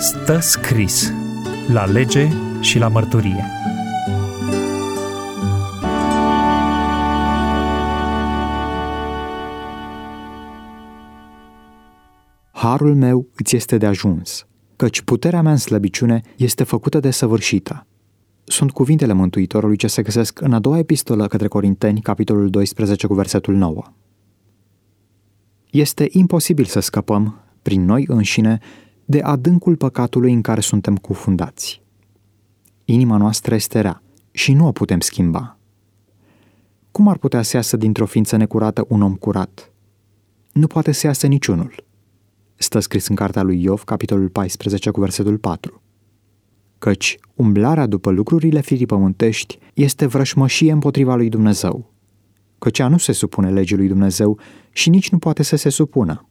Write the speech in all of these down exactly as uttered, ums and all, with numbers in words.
Stă scris la lege și la mărturie. Harul meu îți este de ajuns, căci puterea mea în slăbiciune este făcută de săvârșită. Sunt cuvintele Mântuitorului ce se găsesc în a doua epistolă către Corinteni, capitolul doisprezece, cu versetul nouă. Este imposibil să scăpăm, prin noi înșine, de adâncul păcatului în care suntem cufundați. Inima noastră este rea și nu o putem schimba. Cum ar putea să iasă dintr-o ființă necurată un om curat? Nu poate să iasă niciunul. Stă scris în cartea lui Iov, capitolul paisprezece, cu versetul patru. Căci umblarea după lucrurile firii pământești este vrășmășie împotriva lui Dumnezeu, căci ea nu se supune legii lui Dumnezeu și nici nu poate să se supună.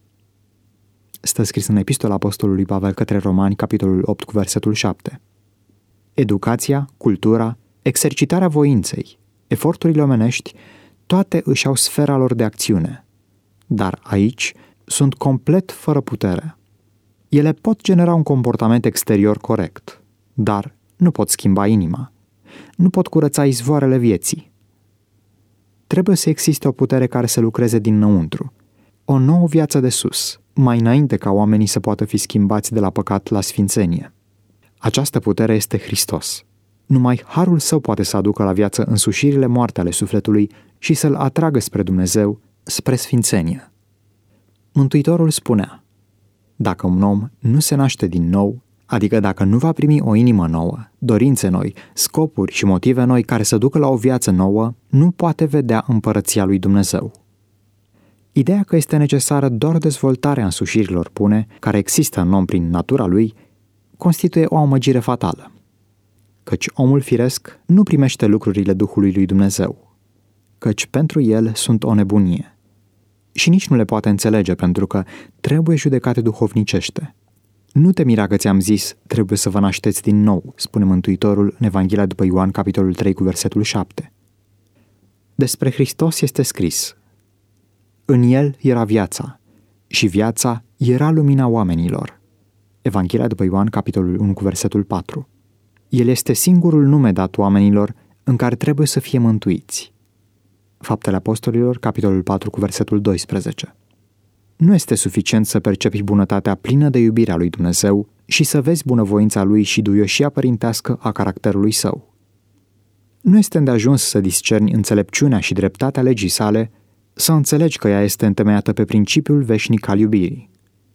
Stă scris în epistola apostolului Pavel către Romani, capitolul opt, cu versetul șapte. Educația, cultura, exercitarea voinței, eforturile omenești, toate își au sfera lor de acțiune, dar aici sunt complet fără putere. Ele pot genera un comportament exterior corect, dar nu pot schimba inima, nu pot curăța izvoarele vieții. Trebuie să existe o putere care să lucreze dinăuntru, o nouă viață de sus, mai înainte ca oamenii să poată fi schimbați de la păcat la sfințenie. Această putere este Hristos. Numai harul său poate să aducă la viață însușirile moarte ale sufletului și să-l atragă spre Dumnezeu, spre sfințenie. Mântuitorul spunea: dacă un om nu se naște din nou, adică dacă nu va primi o inimă nouă, dorințe noi, scopuri și motive noi care să ducă la o viață nouă, nu poate vedea împărăția lui Dumnezeu. Ideea că este necesară doar dezvoltarea însușirilor bune, care există în om prin natura lui, constituie o amăgire fatală. Căci omul firesc nu primește lucrurile Duhului lui Dumnezeu, căci pentru el sunt o nebunie. Și nici nu le poate înțelege pentru că trebuie judecate duhovnicește. Nu te mira că ți-am zis, trebuie să vă nașteți din nou, spune Mântuitorul în Evanghelia după Ioan, capitolul trei, cu versetul șapte. Despre Hristos este scris: în el era viața și viața era lumina oamenilor. Evanghelia după Ioan, capitolul unu, cu versetul patru. El este singurul nume dat oamenilor în care trebuie să fie mântuiți. Faptele Apostolilor, capitolul patru, cu versetul doisprezece. Nu este suficient să percepi bunătatea plină de iubirea lui Dumnezeu și să vezi bunăvoința lui și duioșia părintească a caracterului său. Nu este îndeajuns să discerni înțelepciunea și dreptatea legii sale, să înțelegi că ea este întemeiată pe principiul veșnic al iubirii.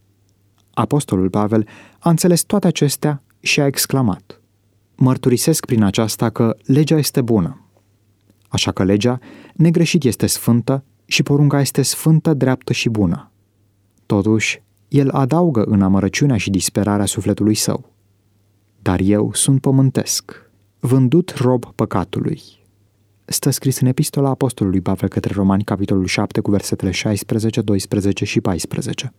Apostolul Pavel a înțeles toate acestea și a exclamat: mărturisesc prin aceasta că legea este bună. Așa că legea negreșit este sfântă și porunca este sfântă, dreaptă și bună. Totuși, el adaugă în amărăciunea și disperarea sufletului său: dar eu sunt pământesc, vândut rob păcatului. Stă scris în epistola apostolului Pavel către Romani, capitolul șapte, cu versetele șaisprezece, doisprezece și paisprezece.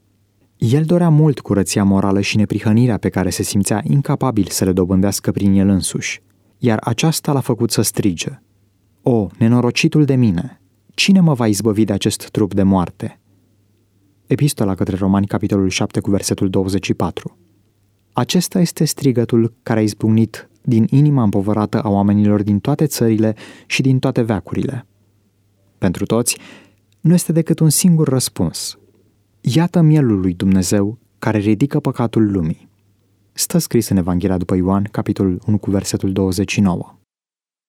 El dorea mult curăția morală și neprihănirea pe care se simțea incapabil să le dobândească prin el însuși, iar aceasta l-a făcut să strige: o, nenorocitul de mine, cine mă va izbăvi de acest trup de moarte? Epistola către Romani, capitolul șapte, cu versetul douăzeci și patru. Acesta este strigătul care a izbucnit din inima împovărată a oamenilor din toate țările și din toate veacurile. Pentru toți, nu este decât un singur răspuns: iată mielul lui Dumnezeu care ridică păcatul lumii. Stă scris în Evanghelia după Ioan, capitolul unu, cu versetul douăzeci și nouă.